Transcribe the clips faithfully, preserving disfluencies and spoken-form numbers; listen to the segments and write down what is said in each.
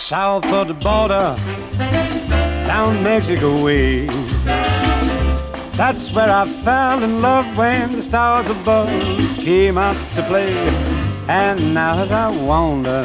south of the border, down Mexico way. That's where I fell in love when the stars above came out to play. And now as I wander...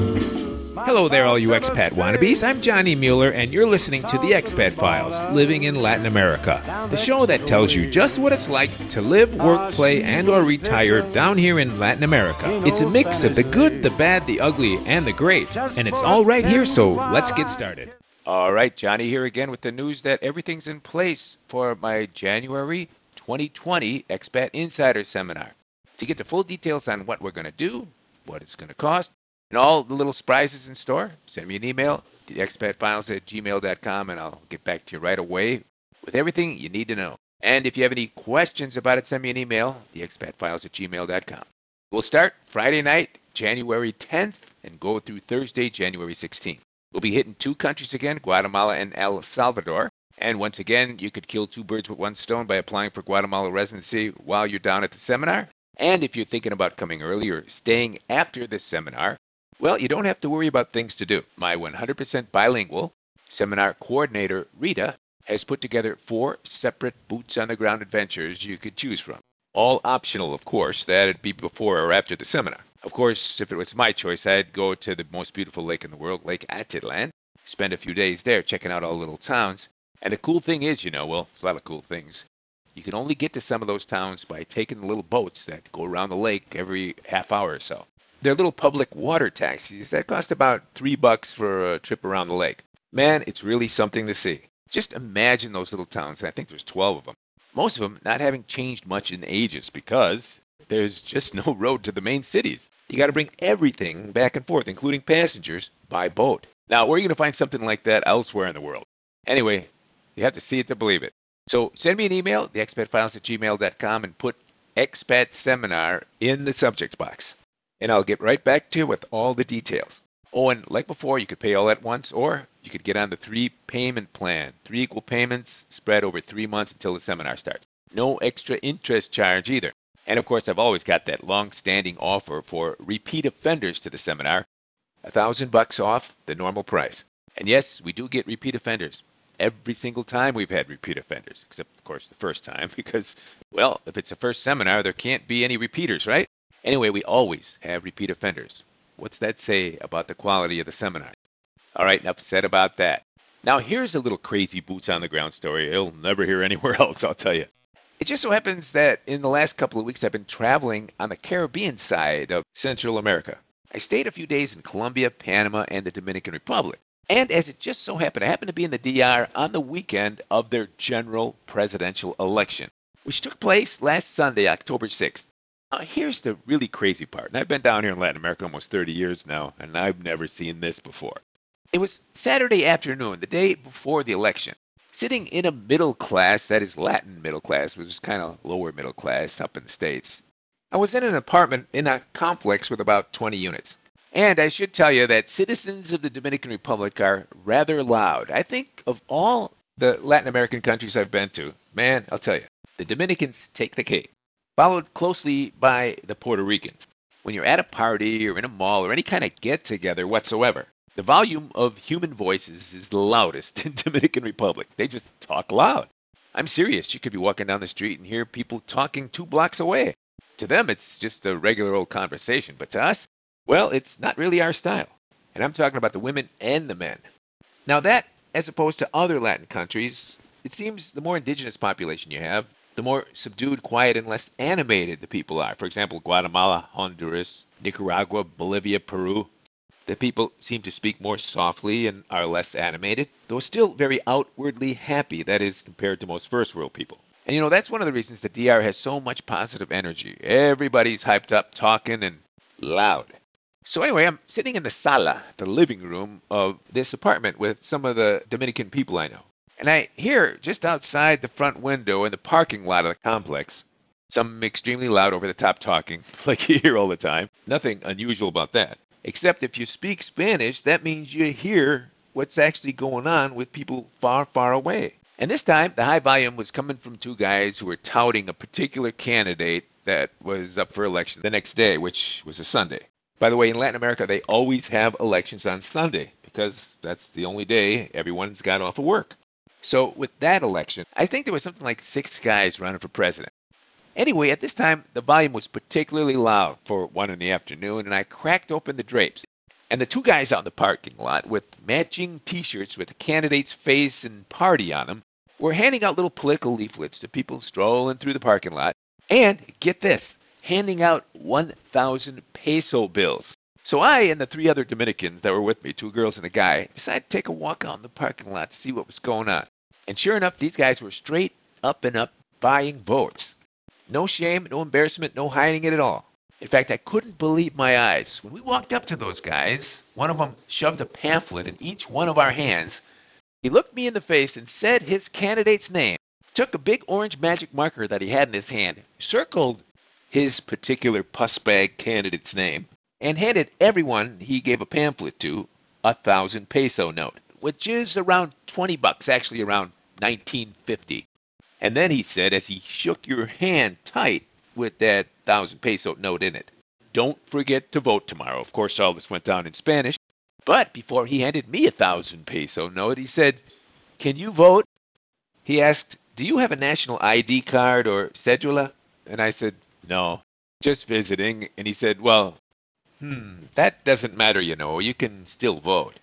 Hello there, all you expat wannabes. I'm Johnny Mueller, and you're listening to The Expat Files, Living in Latin America, the show that tells you just what it's like to live, work, play, and or retire down here in Latin America. It's a mix of the good, the bad, the ugly, and the great, and it's all right here, so let's get started. All right, Johnny here again with the news that everything's in place for my January twenty twenty Expat Insider Seminar. To get the full details on what we're going to do, what it's going to cost, and all the little surprises in store, send me an email, the expat files at gmail dot com, and I'll get back to you right away with everything you need to know. And if you have any questions about it, send me an email, the expat files at gmail dot com. We'll start Friday night, January tenth, and go through Thursday, January sixteenth. We'll be hitting two countries again, Guatemala and El Salvador. And once again, you could kill two birds with one stone by applying for Guatemala residency while you're down at the seminar. And if you're thinking about coming early or staying after the seminar, well, you don't have to worry about things to do. My one hundred percent bilingual seminar coordinator, Rita, has put together four separate boots-on-the-ground adventures you could choose from. All optional, of course. That'd be before or after the seminar. Of course, if it was my choice, I'd go to the most beautiful lake in the world, Lake Atitlan, spend a few days there checking out all the little towns. And the cool thing is, you know, well, it's a lot of cool things. You can only get to some of those towns by taking the little boats that go around the lake every half hour or so. They're little public water taxis that cost about three bucks for a trip around the lake. Man, it's really something to see. Just imagine those little towns, and I think there's twelve of them. Most of them not having changed much in ages because there's just no road to the main cities. You got to bring everything back and forth, including passengers, by boat. Now, where are you going to find something like that elsewhere in the world? Anyway, you have to see it to believe it. So send me an email, the expat files at gmail dot com, and put Expat Seminar in the subject box. And I'll get right back to you with all the details. Oh, and like before, you could pay all at once, or you could get on the three-payment plan. Three equal payments spread over three months until the seminar starts. No extra interest charge either. And of course, I've always got that long-standing offer for repeat offenders to the seminar. A thousand bucks off the normal price. And yes, we do get repeat offenders. Every single time we've had repeat offenders, except, of course, the first time, because, well, if it's a first seminar, there can't be any repeaters, right? Anyway, we always have repeat offenders. What's that say about the quality of the seminar? All right, enough said about that. Now, here's a little crazy boots-on-the-ground story you'll never hear anywhere else, I'll tell you. It just so happens that in the last couple of weeks, I've been traveling on the Caribbean side of Central America. I stayed a few days in Colombia, Panama, and the Dominican Republic. And as it just so happened, I happened to be in the D R on the weekend of their general presidential election, which took place last Sunday, October sixth. Now, here's the really crazy part. And I've been down here in Latin America almost thirty years now, and I've never seen this before. It was Saturday afternoon, the day before the election. Sitting in a middle class, that is Latin middle class, which is kind of lower middle class up in the States. I was in an apartment in a complex with about twenty units. And I should tell you that citizens of the Dominican Republic are rather loud. I think of all the Latin American countries I've been to, man, I'll tell you, the Dominicans take the cake, followed closely by the Puerto Ricans. When you're at a party or in a mall or any kind of get-together whatsoever, the volume of human voices is the loudest in Dominican Republic. They just talk loud. I'm serious. You could be walking down the street and hear people talking two blocks away. To them, it's just a regular old conversation, but to us, well, it's not really our style. And I'm talking about the women and the men. Now that, as opposed to other Latin countries, it seems the more indigenous population you have, the more subdued, quiet, and less animated the people are. For example, Guatemala, Honduras, Nicaragua, Bolivia, Peru. The people seem to speak more softly and are less animated, though still very outwardly happy, that is, compared to most first world people. And you know, that's one of the reasons the D R has so much positive energy. Everybody's hyped up, talking, and loud. So anyway, I'm sitting in the sala, the living room of this apartment with some of the Dominican people I know. And I hear just outside the front window in the parking lot of the complex, some extremely loud over-the-top talking, like you hear all the time. Nothing unusual about that. Except if you speak Spanish, that means you hear what's actually going on with people far, far away. And this time, the high volume was coming from two guys who were touting a particular candidate that was up for election the next day, which was a Sunday. By the way, in Latin America, they always have elections on Sunday because that's the only day everyone's got off of work. So with that election, I think there was something like six guys running for president. Anyway, at this time, the volume was particularly loud for one in the afternoon, and I cracked open the drapes. And the two guys out in the parking lot with matching T-shirts with the candidate's face and party on them were handing out little political leaflets to people strolling through the parking lot. And, get this, handing out one thousand peso bills. So I and the three other Dominicans that were with me, two girls and a guy, decided to take a walk out in the parking lot to see what was going on. And sure enough, these guys were straight up and up buying votes. No shame, no embarrassment, no hiding it at all. In fact, I couldn't believe my eyes. When we walked up to those guys, one of them shoved a pamphlet in each one of our hands. He looked me in the face and said his candidate's name, took a big orange magic marker that he had in his hand, circled his particular puss bag candidate's name, and handed everyone he gave a pamphlet to a thousand peso note, which is around twenty bucks, actually around nineteen fifty. And then he said, as he shook your hand tight with that thousand peso note in it, "Don't forget to vote tomorrow." Of course, all this went down in Spanish. But before he handed me a thousand peso note, he said, "Can you vote?" He asked, "Do you have a national I D card or cedula?" And I said, "No, just visiting." And he said, "Well, hmm, that doesn't matter, you know. You can still vote."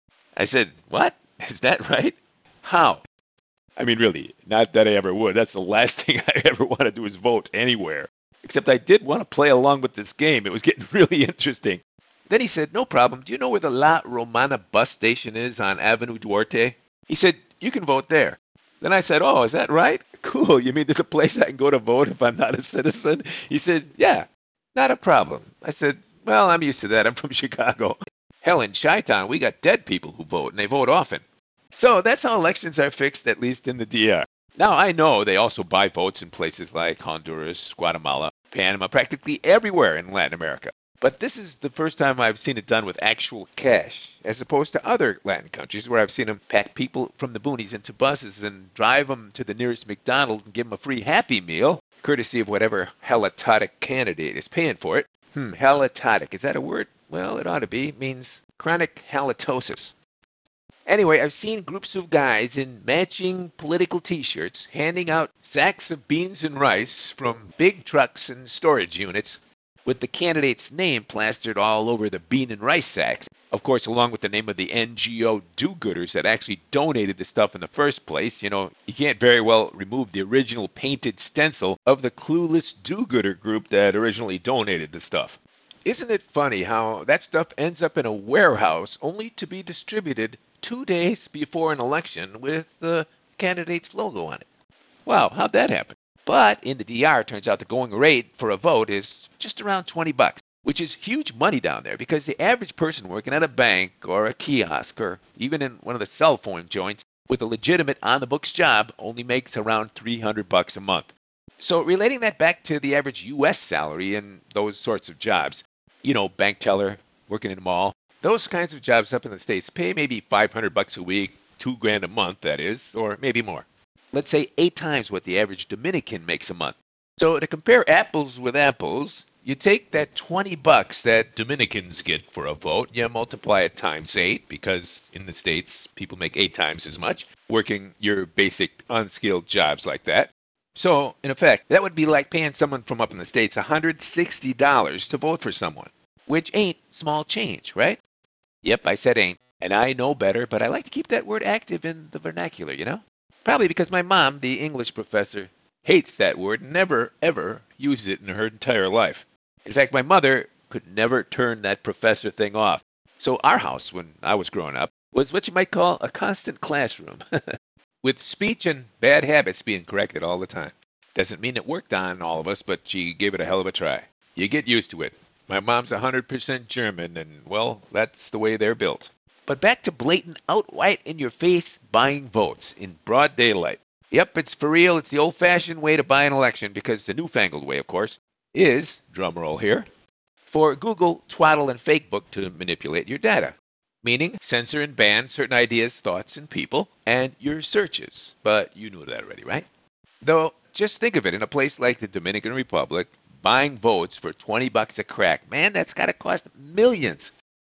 I said, "What? Is that right? How?" I mean, really, not that I ever would. That's the last thing I ever want to do is vote anywhere. Except I did want to play along with this game. It was getting really interesting. Then he said, "No problem. Do you know where the La Romana bus station is on Avenue Duarte?" He said, "You can vote there." Then I said, "Oh, is that right? Cool. You mean there's a place I can go to vote if I'm not a citizen?" He said, "Yeah, not a problem." I said, "Well, I'm used to that. I'm from Chicago." Hell, in Chi-Town, we got dead people who vote, and they vote often. So that's how elections are fixed, at least in the D R. Now, I know they also buy votes in places like Honduras, Guatemala, Panama, practically everywhere in Latin America. But this is the first time I've seen it done with actual cash, as opposed to other Latin countries where I've seen them pack people from the boonies into buses and drive them to the nearest McDonald's and give them a free Happy Meal, courtesy of whatever halitotic candidate is paying for it. Hmm, halitotic, is that a word? Well, it ought to be. It means chronic halitosis. Anyway, I've seen groups of guys in matching political T-shirts handing out sacks of beans and rice from big trucks and storage units with the candidate's name plastered all over the bean and rice sacks. Of course, along with the name of the N G O do-gooders that actually donated the stuff in the first place. You know, you can't very well remove the original painted stencil of the clueless do-gooder group that originally donated the stuff. Isn't it funny how that stuff ends up in a warehouse only to be distributed two days before an election with the candidate's logo on it? Wow, how'd that happen? But in the D R, it turns out the going rate for a vote is just around twenty bucks, which is huge money down there because the average person working at a bank or a kiosk or even in one of the cell phone joints with a legitimate on-the-books job only makes around three hundred bucks a month. So relating that back to the average U S salary in those sorts of jobs, you know, bank teller, working in a mall, those kinds of jobs up in the States pay maybe five hundred bucks a week, two grand a month, that is, or maybe more. Let's say eight times what the average Dominican makes a month. So to compare apples with apples, you take that twenty bucks that Dominicans get for a vote, you multiply it times eight, because in the States, people make eight times as much, working your basic unskilled jobs like that. So, in effect, that would be like paying someone from up in the States one hundred sixty dollars to vote for someone, which ain't small change, right? Yep, I said ain't, and I know better, but I like to keep that word active in the vernacular, you know? Probably because my mom, the English professor, hates that word and never, ever uses it in her entire life. In fact, my mother could never turn that professor thing off. So our house, when I was growing up, was what you might call a constant classroom, with speech and bad habits being corrected all the time. Doesn't mean it worked on all of us, but she gave it a hell of a try. You get used to it. My mom's one hundred percent German, and, well, that's the way they're built. But back to blatant, outright in-your-face buying votes in broad daylight. Yep, it's for real. It's the old-fashioned way to buy an election, because the newfangled way, of course, is, drumroll here, for Google, Twaddle, and Fakebook to manipulate your data. Meaning, censor and ban certain ideas, thoughts, and people, and your searches. But you knew that already, right? Though, just think of it, in a place like the Dominican Republic, buying votes for twenty bucks a crack, man, that's got to cost millions.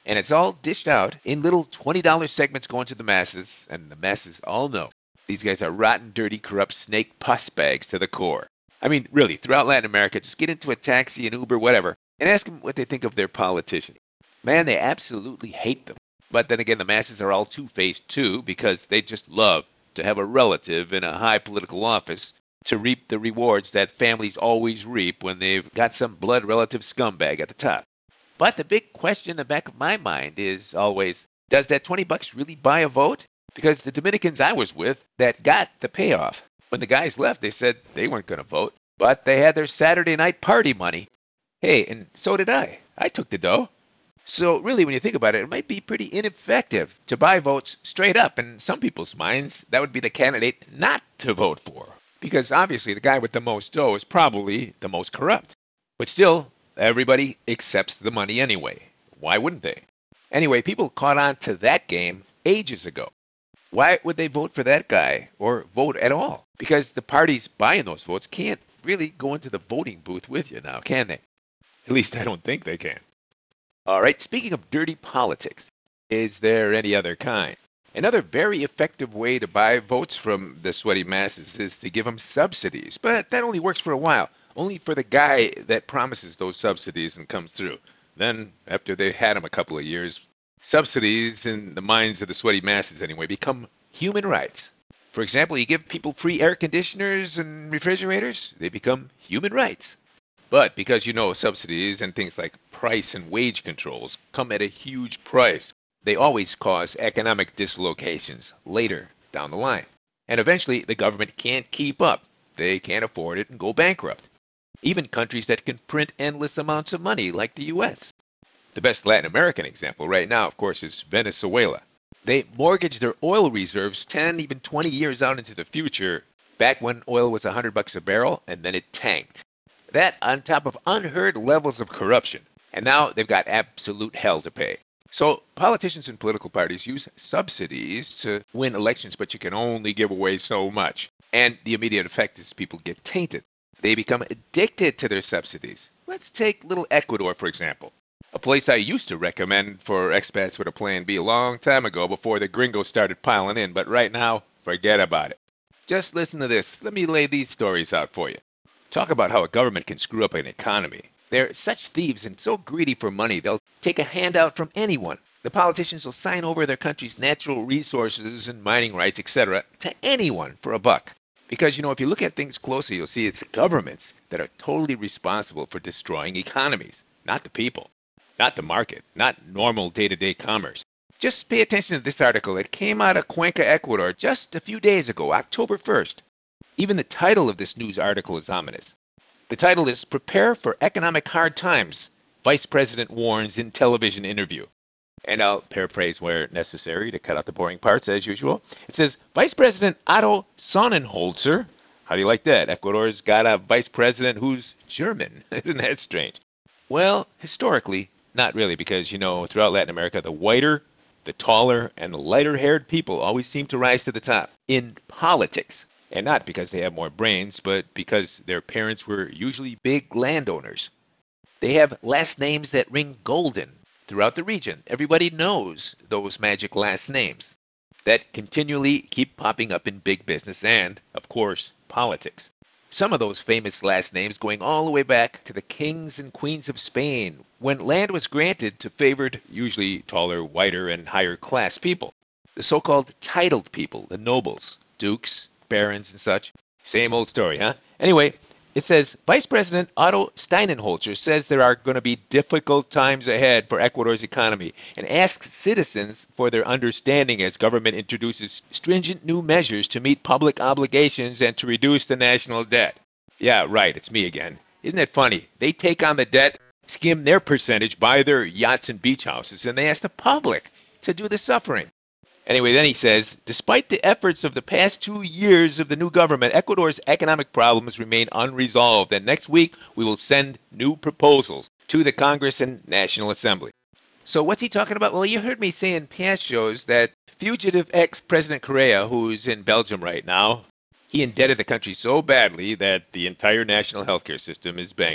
And it's all dished out in little twenty dollar segments going to the masses, and the masses all know these guys are rotten, dirty, corrupt snake pus bags to the core. I mean, really, throughout Latin America, just get into a taxi, an Uber, whatever, and ask them what they think of their politicians. Man, they absolutely hate them. But then again, the masses are all two-faced too, because they just love to have a relative in a high political office to reap the rewards that families always reap when they've got some blood relative scumbag at the top. But the big question in the back of my mind is always, does that twenty bucks really buy a vote? Because the Dominicans I was with that got the payoff, when the guys left, they said they weren't going to vote, but they had their Saturday night party money. Hey, and so did I. I took the dough. So really, when you think about it, it might be pretty ineffective to buy votes straight up. In some people's minds, that would be the candidate not to vote for. Because obviously the guy with the most dough is probably the most corrupt. But still, everybody accepts the money anyway. Why wouldn't they? Anyway, people caught on to that game ages ago. Why would they vote for that guy or vote at all? Because the parties buying those votes can't really go into the voting booth with you now, can they? At least I don't think they can. All right, speaking of dirty politics, is there any other kind? Another very effective way to buy votes from the sweaty masses is to give them subsidies. But that only works for a while, only for the guy that promises those subsidies and comes through. Then, after they've had them a couple of years, subsidies, in the minds of the sweaty masses anyway, become human rights. For example, you give people free air conditioners and refrigerators, they become human rights. But because you know subsidies and things like price and wage controls come at a huge price, they always cause economic dislocations later down the line. And eventually the government can't keep up. They can't afford it and go bankrupt. Even countries that can print endless amounts of money like the U S. The best Latin American example right now, of course, is Venezuela. They mortgage their oil reserves ten, even twenty years out into the future, back when oil was one hundred bucks a barrel, and then it tanked. That on top of unheard levels of corruption. And now they've got absolute hell to pay. So politicians and political parties use subsidies to win elections, but you can only give away so much. And the immediate effect is people get tainted. They become addicted to their subsidies. Let's take little Ecuador, for example. A place I used to recommend for expats with a plan B a long time ago before the gringos started piling in, but right now, forget about it. Just listen to this. Let me lay these stories out for you. Talk about how a government can screw up an economy. They're such thieves and so greedy for money, they'll take a handout from anyone. The politicians will sign over their country's natural resources and mining rights, et cetera, to anyone for a buck. Because, you know, if you look at things closely, you'll see it's governments that are totally responsible for destroying economies, not the people, not the market, not normal day-to-day commerce. Just pay attention to this article. It came out of Cuenca, Ecuador, just a few days ago, October first. Even the title of this news article is ominous. The title is Prepare for Economic Hard Times, Vice President Warns in Television Interview. And I'll paraphrase where necessary to cut out the boring parts, as usual. It says, Vice President Otto Sonnenholzer. How do you like that? Ecuador's got a vice president who's German. Isn't that strange? Well, historically, not really, because, you know, throughout Latin America, the whiter, the taller, and the lighter-haired people always seem to rise to the top in politics. And not because they have more brains, but because their parents were usually big landowners. They have last names that ring golden throughout the region. Everybody knows those magic last names that continually keep popping up in big business and, of course, politics. Some of those famous last names going all the way back to the kings and queens of Spain, when land was granted to favored, usually taller, whiter, and higher class people. The so-called titled people, the nobles, dukes, barons, and such. Same old story, huh? Anyway, it says, Vice President Otto Steinenholzer says there are going to be difficult times ahead for Ecuador's economy and asks citizens for their understanding as government introduces stringent new measures to meet public obligations and to reduce the national debt. Yeah, right, it's me again. Isn't it funny? They take on the debt, skim their percentage, buy their yachts and beach houses, and they ask the public to do the suffering. Anyway, then he says, despite the efforts of the past two years of the new government, Ecuador's economic problems remain unresolved, and next week we will send new proposals to the Congress and National Assembly. So what's he talking about? Well, you heard me say in past shows that fugitive ex-President Correa, who's in Belgium right now, he indebted the country so badly that the entire national healthcare system is bankrupt.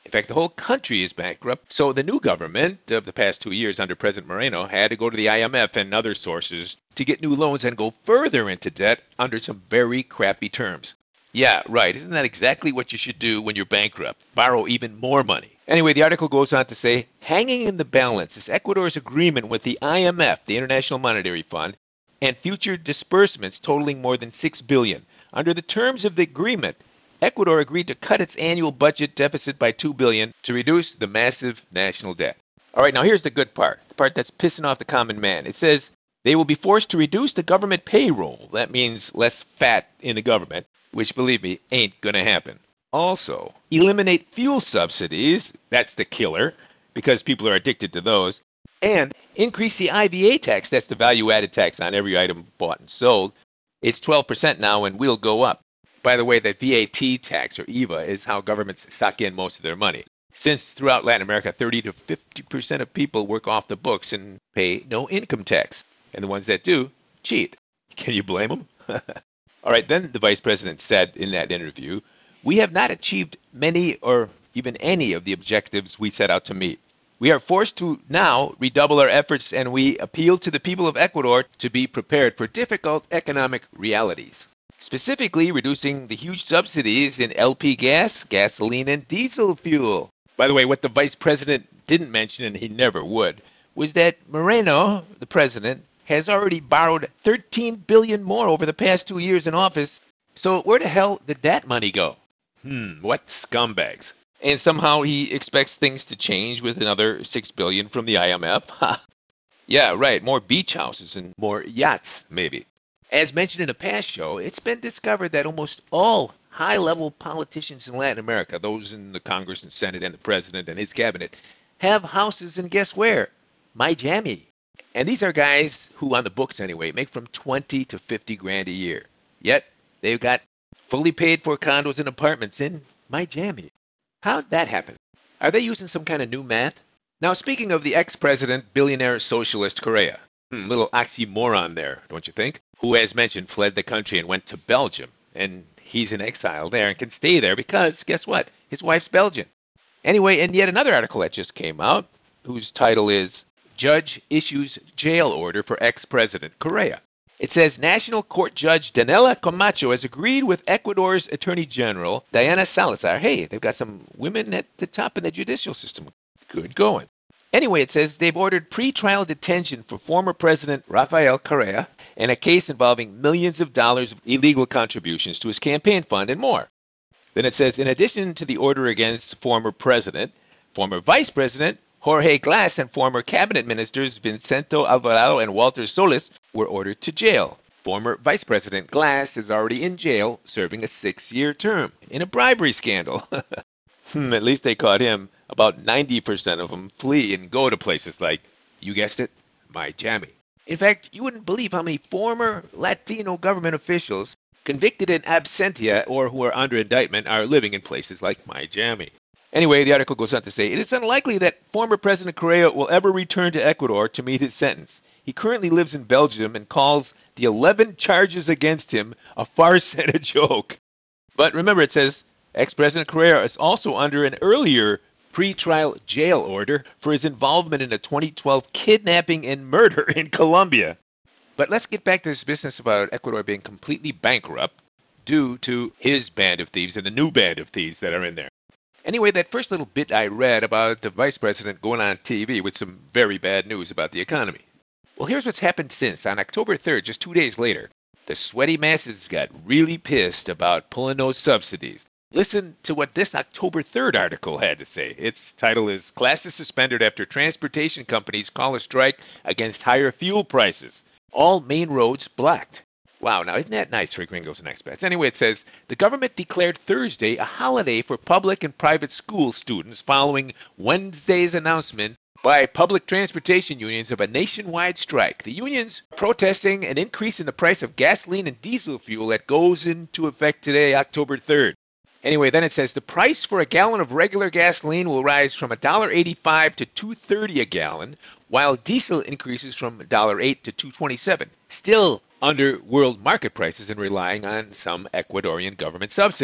In fact, the whole country is bankrupt. So the new government of the past two years under President Moreno had to go to the I M F and other sources to get new loans and go further into debt under some very crappy terms. Yeah, right. Isn't that exactly what you should do when you're bankrupt? Borrow even more money. Anyway, the article goes on to say, hanging in the balance is Ecuador's agreement with the I M F, the International Monetary Fund, and future disbursements totaling more than six billion dollars. Under the terms of the agreement, Ecuador agreed to cut its annual budget deficit by two billion dollars to reduce the massive national debt. All right, now here's the good part, the part that's pissing off the common man. It says they will be forced to reduce the government payroll. That means less fat in the government, which, believe me, ain't going to happen. Also, eliminate fuel subsidies. That's the killer, because people are addicted to those. And increase the I V A tax. That's the value-added tax on every item bought and sold. It's twelve percent now and will go up. By the way, the V A T tax, or I V A, is how governments suck in most of their money. Since throughout Latin America, thirty to fifty percent of people work off the books and pay no income tax. And the ones that do, cheat. Can you blame them? All right, then the vice president said in that interview, we have not achieved many or even any of the objectives we set out to meet. We are forced to now redouble our efforts, and we appeal to the people of Ecuador to be prepared for difficult economic realities. Specifically, reducing the huge subsidies in L P gas, gasoline, and diesel fuel. By the way, what the vice president didn't mention, and he never would, was that Moreno, the president, has already borrowed thirteen billion dollars more over the past two years in office. So where the hell did that money go? Hmm, what scumbags. And somehow he expects things to change with another six billion dollars from the I M F. Yeah, right, more beach houses and more yachts, maybe. As mentioned in a past show, it's been discovered that almost all high-level politicians in Latin America, those in the Congress and Senate and the president and his cabinet, have houses in guess where? Miami. And these are guys who, on the books anyway, make from twenty to fifty grand a year. Yet, they've got fully paid for condos and apartments in Miami. How'd that happen? Are they using some kind of new math? Now, speaking of the ex-president, billionaire socialist Correa, hmm, little oxymoron there, don't you think? Who, as mentioned, fled the country and went to Belgium. And he's in exile there and can stay there because, guess what? His wife's Belgian. Anyway, and yet another article that just came out, whose title is Judge Issues Jail Order for Ex-President Correa. It says National Court Judge Daniela Camacho has agreed with Ecuador's Attorney General Diana Salazar. Hey, they've got some women at the top in the judicial system. Good going. Anyway, it says they've ordered pre-trial detention for former President Rafael Correa in a case involving millions of dollars of illegal contributions to his campaign fund and more. Then it says, in addition to the order against former President, former Vice President Jorge Glass and former cabinet ministers Vicente Alvarado and Walter Solis were ordered to jail. Former Vice President Glass is already in jail serving a six-year term in a bribery scandal. hmm, at least they caught him. About ninety percent of them flee and go to places like, you guessed it, Miami. In fact, you wouldn't believe how many former Latino government officials convicted in absentia or who are under indictment are living in places like Miami. Anyway, the article goes on to say, it is unlikely that former President Correa will ever return to Ecuador to meet his sentence. He currently lives in Belgium and calls the eleven charges against him a farce and a joke. But remember, it says, ex-President Correa is also under an earlier pre-trial jail order for his involvement in a twenty twelve kidnapping and murder in Colombia. But let's get back to this business about Ecuador being completely bankrupt due to his band of thieves and the new band of thieves that are in there. Anyway, that first little bit I read about the vice president going on T V with some very bad news about the economy. Well, here's what's happened since. On October third, just two days later, the sweaty masses got really pissed about pulling those subsidies. Listen to what this October third article had to say. Its title is Classes Suspended After Transportation Companies Call a Strike Against Higher Fuel Prices. All main roads blocked. Wow, now isn't that nice for gringos and expats? Anyway, it says, the government declared Thursday a holiday for public and private school students following Wednesday's announcement by public transportation unions of a nationwide strike. The unions are protesting an increase in the price of gasoline and diesel fuel that goes into effect today, October third. Anyway, then it says the price for a gallon of regular gasoline will rise from one dollar eighty-five to two dollars thirty a gallon, while diesel increases from one dollar eight to two dollars twenty-seven. Still under world market prices and relying on some Ecuadorian government subsidy.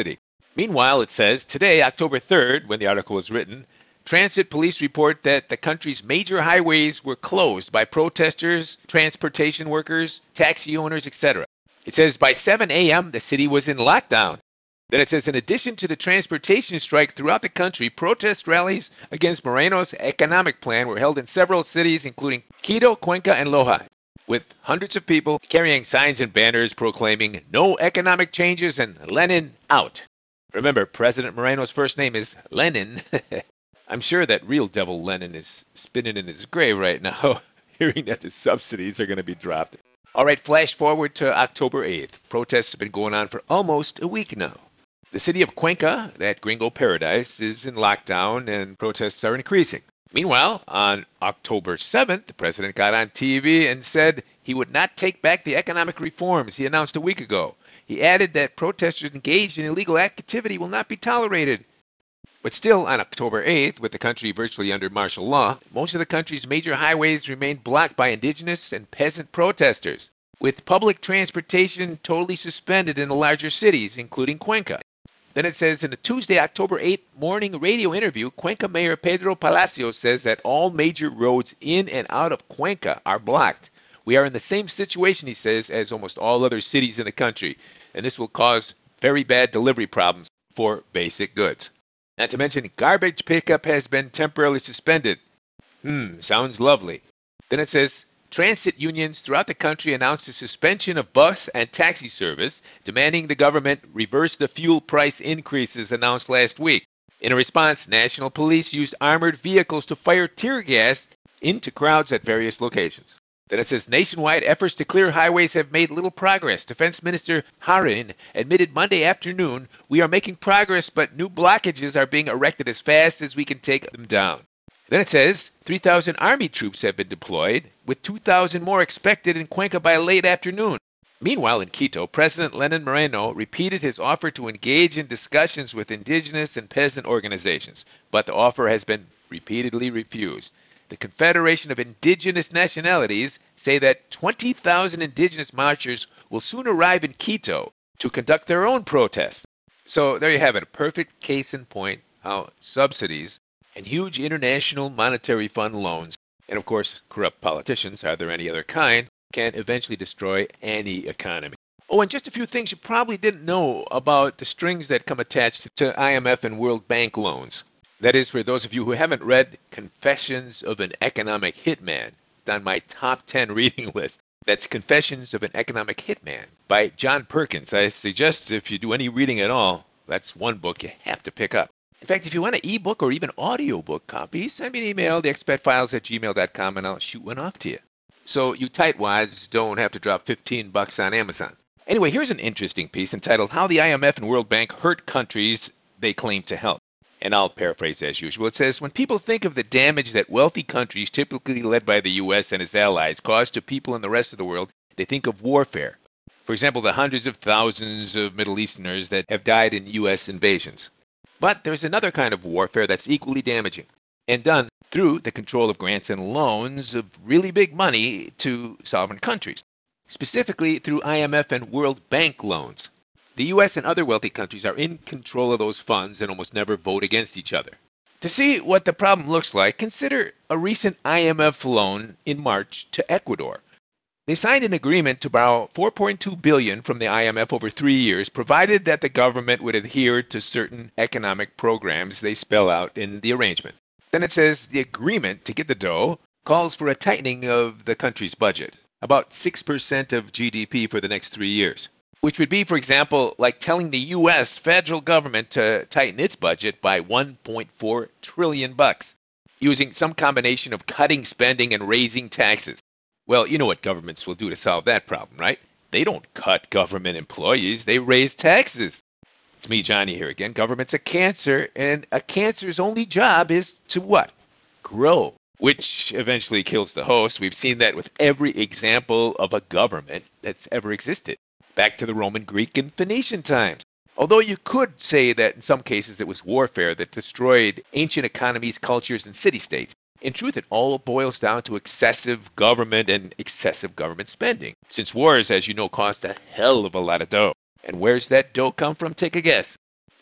Meanwhile, it says today, October third, when the article was written, transit police report that the country's major highways were closed by protesters, transportation workers, taxi owners, et cetera. It says by seven a.m., the city was in lockdown. Then it says, in addition to the transportation strike throughout the country, protest rallies against Moreno's economic plan were held in several cities, including Quito, Cuenca, and Loja, with hundreds of people carrying signs and banners proclaiming no economic changes and Lenin out. Remember, President Moreno's first name is Lenin. I'm sure that real devil Lenin is spinning in his grave right now, hearing that the subsidies are going to be dropped. All right, flash forward to October eighth. Protests have been going on for almost a week now. The city of Cuenca, that gringo paradise, is in lockdown and protests are increasing. Meanwhile, on October seventh, the president got on T V and said he would not take back the economic reforms he announced a week ago. He added that protesters engaged in illegal activity will not be tolerated. But still, on October eighth, with the country virtually under martial law, most of the country's major highways remained blocked by indigenous and peasant protesters, with public transportation totally suspended in the larger cities, including Cuenca. Then it says in a Tuesday, October eighth morning radio interview, Cuenca Mayor Pedro Palacios says that all major roads in and out of Cuenca are blocked. We are in the same situation, he says, as almost all other cities in the country, and this will cause very bad delivery problems for basic goods. Not to mention, garbage pickup has been temporarily suspended. Hmm, sounds lovely. Then it says, transit unions throughout the country announced the suspension of bus and taxi service, demanding the government reverse the fuel price increases announced last week. In a response, national police used armored vehicles to fire tear gas into crowds at various locations. Then it says nationwide efforts to clear highways have made little progress. Defense Minister Harin admitted Monday afternoon, we are making progress, but new blockages are being erected as fast as we can take them down. Then it says three thousand Army troops have been deployed, with two thousand more expected in Cuenca by late afternoon. Meanwhile, in Quito, President Lenin Moreno repeated his offer to engage in discussions with indigenous and peasant organizations, but the offer has been repeatedly refused. The Confederation of Indigenous Nationalities say that twenty thousand indigenous marchers will soon arrive in Quito to conduct their own protests. So there you have it, a perfect case in point how subsidies and huge international monetary fund loans, and of course corrupt politicians, are there any other kind, can eventually destroy any economy. Oh, and just a few things you probably didn't know about the strings that come attached to I M F and World Bank loans. That is, for those of you who haven't read Confessions of an Economic Hitman. It's on my top ten reading list. That's Confessions of an Economic Hitman by John Perkins. I suggest if you do any reading at all, that's one book you have to pick up. In fact, if you want an ebook or even audiobook copy, send me an email, the expat files at gmail dot com, and I'll shoot one off to you. So you tightwads don't have to drop fifteen bucks on Amazon. Anyway, here's an interesting piece entitled How the I M F and World Bank Hurt Countries They Claim to Help. And I'll paraphrase as usual. It says, when people think of the damage that wealthy countries, typically led by the U S and its allies, cause to people in the rest of the world, they think of warfare. For example, the hundreds of thousands of Middle Easterners that have died in U S invasions. But there's another kind of warfare that's equally damaging, and done through the control of grants and loans of really big money to sovereign countries, specifically through I M F and World Bank loans. The U S and other wealthy countries are in control of those funds and almost never vote against each other. To see what the problem looks like, consider a recent I M F loan in March to Ecuador. They signed an agreement to borrow four point two billion dollars from the I M F over three years, provided that the government would adhere to certain economic programs they spell out in the arrangement. Then it says the agreement to get the dough calls for a tightening of the country's budget, about six percent of G D P for the next three years. Which would be, for example, like telling the U S federal government to tighten its budget by one point four trillion bucks, using some combination of cutting spending and raising taxes. Well, you know what governments will do to solve that problem, right? They don't cut government employees, they raise taxes. It's me, Johnny, here again. Government's a cancer, and a cancer's only job is to what? Grow, which eventually kills the host. We've seen that with every example of a government that's ever existed. Back to the Roman, Greek, and Phoenician times. Although you could say that in some cases it was warfare that destroyed ancient economies, cultures, and city-states. In truth, it all boils down to excessive government and excessive government spending, since wars, as you know, cost a hell of a lot of dough. And where's that dough come from? Take a guess.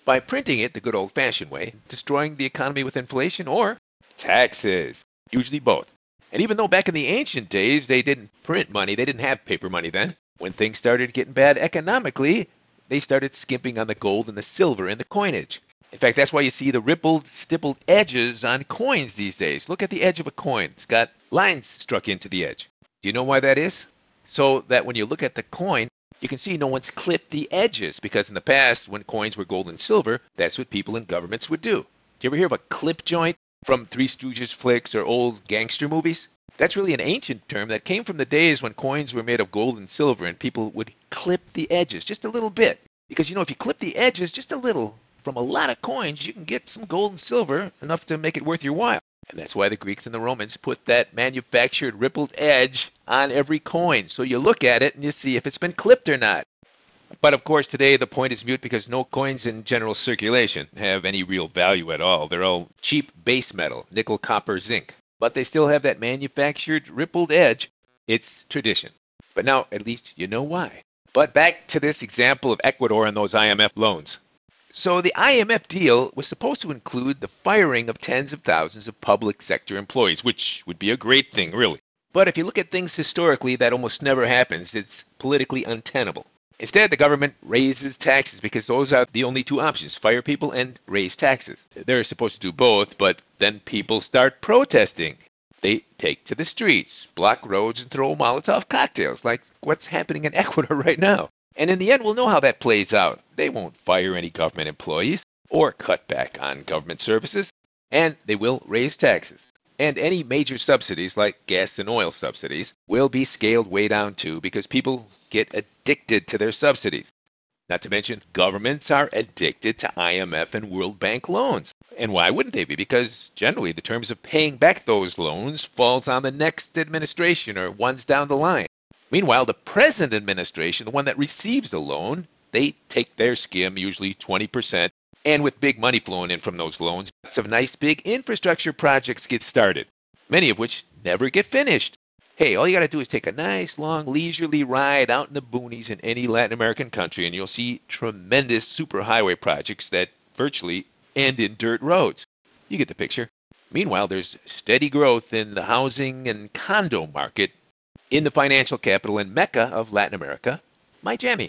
By printing it the good old-fashioned way, destroying the economy with inflation, or taxes, usually both. And even though back in the ancient days they didn't print money, they didn't have paper money then, when things started getting bad economically, they started skimping on the gold and the silver in the coinage. In fact, that's why you see the rippled, stippled edges on coins these days. Look at the edge of a coin. It's got lines struck into the edge. Do you know why that is? So that when you look at the coin, you can see no one's clipped the edges, because in the past, when coins were gold and silver, that's what people in governments would do. Do you ever hear of a clip joint from Three Stooges flicks or old gangster movies? That's really an ancient term that came from the days when coins were made of gold and silver and people would clip the edges just a little bit. Because, you know, if you clip the edges just a little from a lot of coins, you can get some gold and silver, enough to make it worth your while. And that's why the Greeks and the Romans put that manufactured rippled edge on every coin. So you look at it and you see if it's been clipped or not. But of course, today the point is moot because no coins in general circulation have any real value at all. They're all cheap base metal, nickel, copper, zinc. But they still have that manufactured rippled edge. It's tradition. But now at least you know why. But back to this example of Ecuador and those I M F loans. So the I M F deal was supposed to include the firing of tens of thousands of public sector employees, which would be a great thing, really. But if you look at things historically, that almost never happens. It's politically untenable. Instead, the government raises taxes because those are the only two options, fire people and raise taxes. They're supposed to do both, but then people start protesting. They take to the streets, block roads, and throw Molotov cocktails, like what's happening in Ecuador right now. And in the end, we'll know how that plays out. They won't fire any government employees or cut back on government services, and they will raise taxes. And any major subsidies, like gas and oil subsidies, will be scaled way down too because people get addicted to their subsidies. Not to mention, governments are addicted to I M F and World Bank loans. And why wouldn't they be? Because generally the terms of paying back those loans falls on the next administration or ones down the line. Meanwhile, the present administration, the one that receives the loan, they take their skim, usually twenty percent, and with big money flowing in from those loans, lots of nice big infrastructure projects get started, many of which never get finished. Hey, all you got to do is take a nice, long, leisurely ride out in the boonies in any Latin American country, and you'll see tremendous superhighway projects that virtually end in dirt roads. You get the picture. Meanwhile, there's steady growth in the housing and condo market in the financial capital and mecca of Latin America, Miami.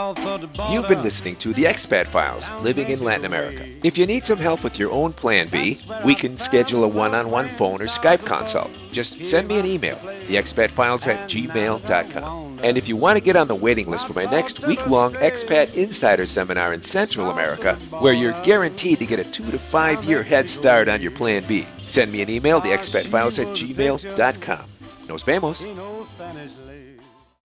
You've been listening to The Expat Files, Living in Latin America. If you need some help with your own Plan B, we can schedule a one-on-one phone or Skype consult. Just send me an email, the expat files at gmail dot com. And if you want to get on the waiting list for my next week-long Expat Insider Seminar in Central America, where you're guaranteed to get a two to five year head start on your Plan B, send me an email, the expat files at gmail dot com. Nos vemos.